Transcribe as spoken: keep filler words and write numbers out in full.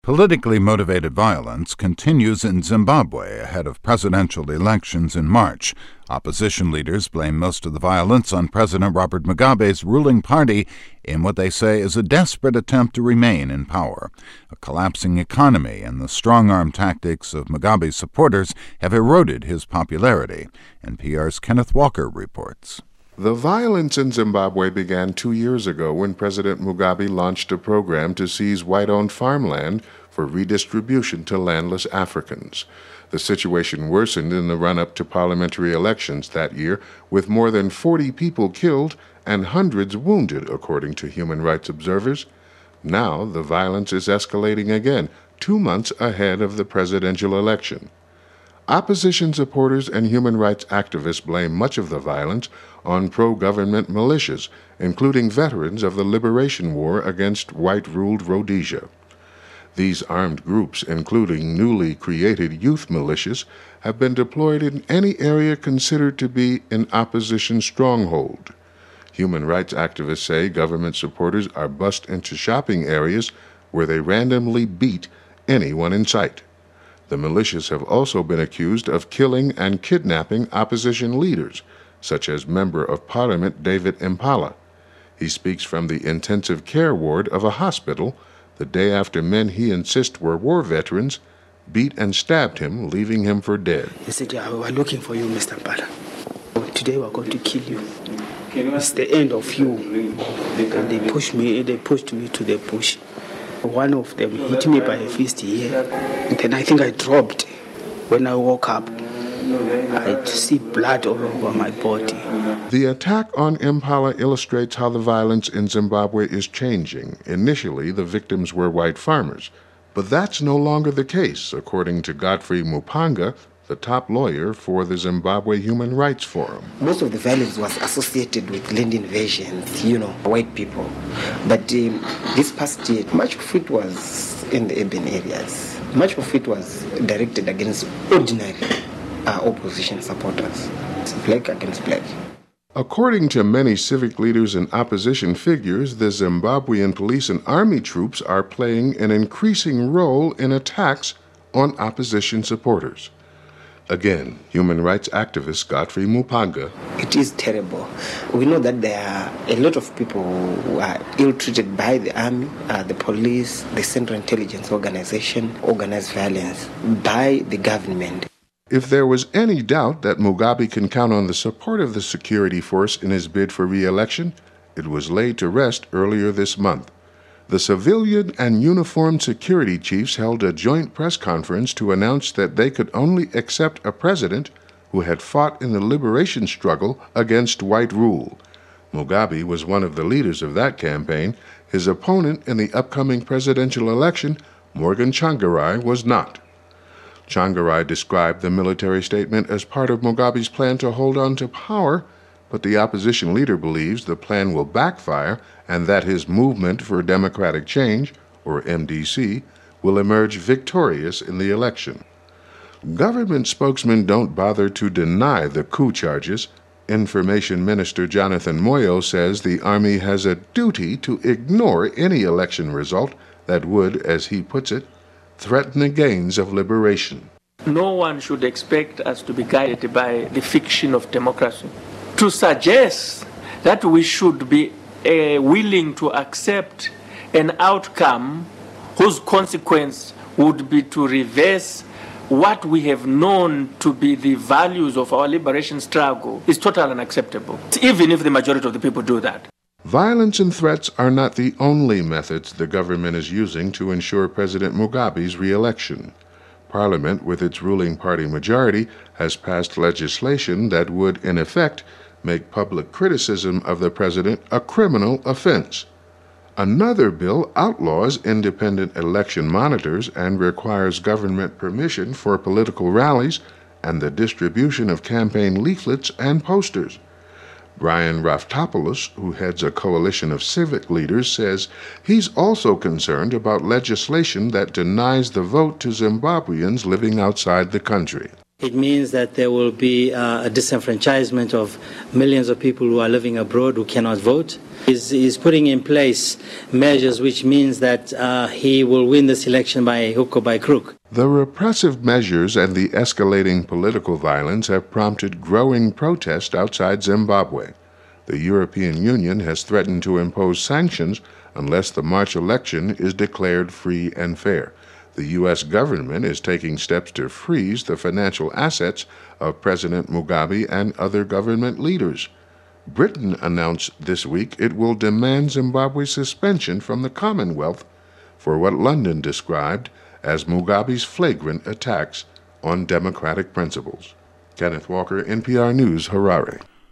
Politically motivated violence continues in Zimbabwe ahead of presidential elections in March. Opposition leaders blame most of the violence on President Robert Mugabe's ruling party in what they say is a desperate attempt to remain in power. A collapsing economy and the strong-arm tactics of Mugabe's supporters have eroded his popularity. N P R's Kenneth Walker reports. The violence in Zimbabwe began two years ago when President Mugabe launched a program to seize white-owned farmland for redistribution to landless Africans. The situation worsened in the run-up to parliamentary elections that year, with more than forty people killed and hundreds wounded, according to human rights observers. Now the violence is escalating again, two months ahead of the presidential election. Opposition supporters and human rights activists blame much of the violence on pro-government militias, including veterans of the liberation war against white-ruled Rhodesia. These armed groups, including newly created youth militias, have been deployed in any area considered to be an opposition stronghold. Human rights activists say government supporters are bussed into shopping areas where they randomly beat anyone in sight. The militias have also been accused of killing and kidnapping opposition leaders, such as Member of Parliament David Impala. He speaks from the intensive care ward of a hospital the day after men he insists were war veterans beat and stabbed him, leaving him for dead. He said, "Yeah, we are looking for you, Mister Impala. Today we are going to kill you. It's the end of you." And they pushed me, they pushed me to the bush. One of them hit me by a fist here, and then I think I dropped. When I woke up, I see blood all over my body. The attack on Impala illustrates how the violence in Zimbabwe is changing. Initially, the victims were white farmers, but that's no longer the case, according to Godfrey Mupanga, the top lawyer for the Zimbabwe Human Rights Forum. Most of the violence was associated with land invasions, you know, white people. But um, this past year, much of it was in the urban areas. Much of it was directed against ordinary uh, opposition supporters. It's black against black. According to many civic leaders and opposition figures, the Zimbabwean police and army troops are playing an increasing role in attacks on opposition supporters. Again, human rights activist Godfrey Mupanga. It is terrible. We know that there are a lot of people who are ill-treated by the army, uh, the police, the Central Intelligence Organization, organized violence by the government. If there was any doubt that Mugabe can count on the support of the security force in his bid for re-election, it was laid to rest earlier this month. The civilian and uniformed security chiefs held a joint press conference to announce that they could only accept a president who had fought in the liberation struggle against white rule. Mugabe was one of the leaders of that campaign. His opponent in the upcoming presidential election, Morgan Tsvangirai, was not. Tsvangirai described the military statement as part of Mugabe's plan to hold on to power, but the opposition leader believes the plan will backfire and that his Movement for Democratic Change, or M D C, will emerge victorious in the election. Government spokesmen don't bother to deny the coup charges. Information Minister Jonathan Moyo says the army has a duty to ignore any election result that would, as he puts it, threaten the gains of liberation. No one should expect us to be guided by the fiction of democracy. To suggest that we should be uh, willing to accept an outcome whose consequence would be to reverse what we have known to be the values of our liberation struggle is totally unacceptable, even if the majority of the people do that. Violence and threats are not the only methods the government is using to ensure President Mugabe's re-election. Parliament, with its ruling party majority, has passed legislation that would, in effect, make public criticism of the president a criminal offense. Another bill outlaws independent election monitors and requires government permission for political rallies and the distribution of campaign leaflets and posters. Brian Raftopoulos, who heads a coalition of civic leaders, says he's also concerned about legislation that denies the vote to Zimbabweans living outside the country. It means that there will be uh, a disenfranchisement of millions of people who are living abroad who cannot vote. He's, he's putting in place measures which means that uh, he will win this election by hook or by crook. The repressive measures and the escalating political violence have prompted growing protest outside Zimbabwe. The European Union has threatened to impose sanctions unless the March election is declared free and fair. The U S government is taking steps to freeze the financial assets of President Mugabe and other government leaders. Britain announced this week it will demand Zimbabwe's suspension from the Commonwealth for what London described as Mugabe's flagrant attacks on democratic principles. Kenneth Walker, N P R News, Harare.